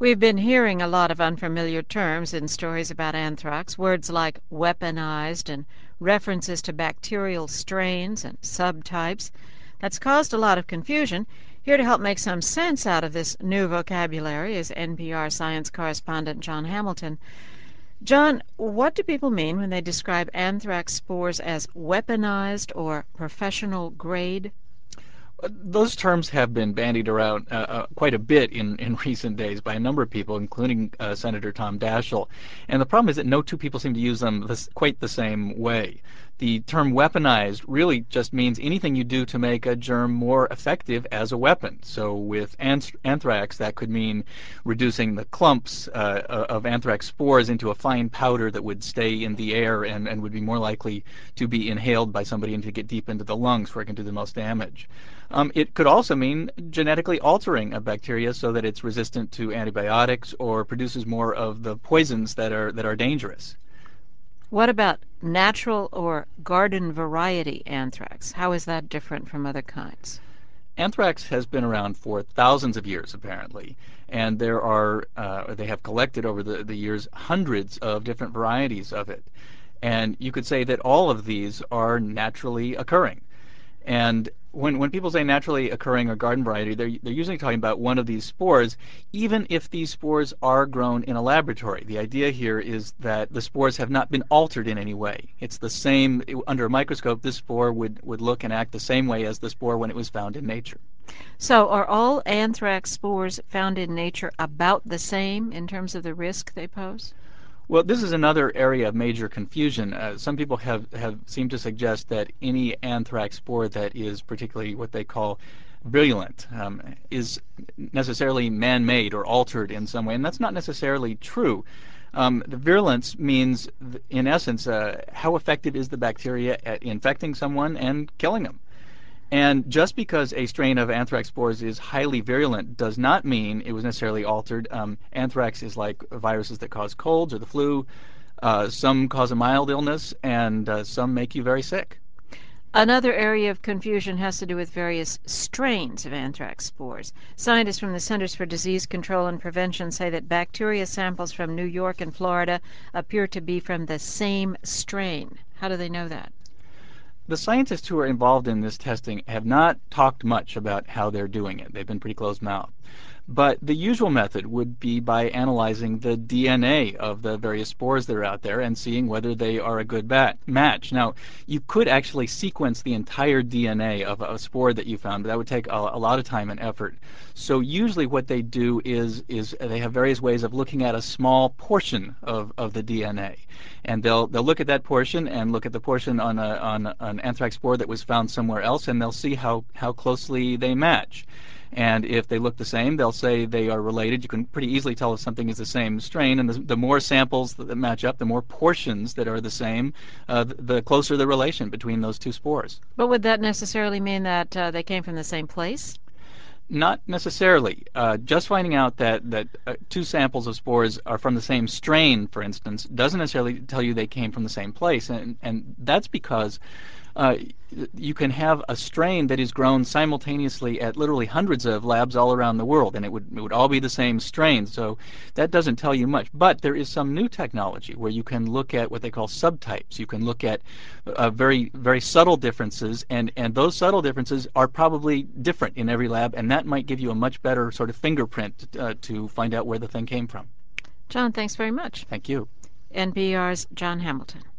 We've been hearing a lot of unfamiliar terms in stories about anthrax, words like weaponized and references to bacterial strains and subtypes. That's caused a lot of confusion. Here to help make some sense out of this new vocabulary is NPR science correspondent Jon Hamilton. Jon, what do people mean when they describe anthrax spores as weaponized or professional grade? Those terms have been bandied around quite a bit in recent days by a number of people, including Senator Tom Daschle. And the problem is that no two people seem to use them quite the same way. The term weaponized really just means anything you do to make a germ more effective as a weapon. So with anthrax, that could mean reducing the clumps of anthrax spores into a fine powder that would stay in the air and would be more likely to be inhaled by somebody and to get deep into the lungs where it can do the most damage. It could also mean genetically altering a bacteria so that it's resistant to antibiotics or produces more of the poisons that are dangerous. What about natural or garden variety anthrax? How is that different from other kinds? Anthrax has been around for thousands of years, apparently, and they have collected over the years hundreds of different varieties of it. And you could say that all of these are naturally occurring. And when people say naturally occurring or garden variety, they're usually talking about one of these spores, even if these spores are grown in a laboratory. The idea here is that the spores have not been altered in any way. It's the same, under a microscope, this spore would look and act the same way as the spore when it was found in nature. So are all anthrax spores found in nature about the same in terms of the risk they pose? Well, this is another area of major confusion. Some people have seemed to suggest that any anthrax spore that is particularly what they call virulent is necessarily man-made or altered in some way, and that's not necessarily true. The virulence means, in essence, how effective is the bacteria at infecting someone and killing them. And just because a strain of anthrax spores is highly virulent does not mean it was necessarily altered. Anthrax is like viruses that cause colds or the flu. Some cause a mild illness, and some make you very sick. Another area of confusion has to do with various strains of anthrax spores. Scientists from the Centers for Disease Control and Prevention say that bacteria samples from New York and Florida appear to be from the same strain. How do they know that? The scientists who are involved in this testing have not talked much about how they're doing it. They've been pretty closed-mouthed. But the usual method would be by analyzing the DNA of the various spores that are out there and seeing whether they are a good match. Now, you could actually sequence the entire DNA of a spore that you found, but that would take a lot of time and effort. So usually what they do is they have various ways of looking at a small portion of the DNA. And they'll look at that portion and look at the portion on an anthrax spore that was found somewhere else, and they'll see how closely they match. And if they look the same, they'll say they are related. You can pretty easily tell if something is the same strain. And the more samples that match up, the more portions that are the same, the closer the relation between those two spores. But would that necessarily mean that they came from the same place? Not necessarily. Just finding out that two samples of spores are from the same strain, for instance, doesn't necessarily tell you they came from the same place. And that's because uh, you can have a strain that is grown simultaneously at literally hundreds of labs all around the world, and it would all be the same strain. So that doesn't tell you much. But there is some new technology where you can look at what they call subtypes. You can look at very, very subtle differences, and those subtle differences are probably different in every lab, and that might give you a much better sort of fingerprint to find out where the thing came from. Jon, thanks very much. Thank you. NPR's Jon Hamilton.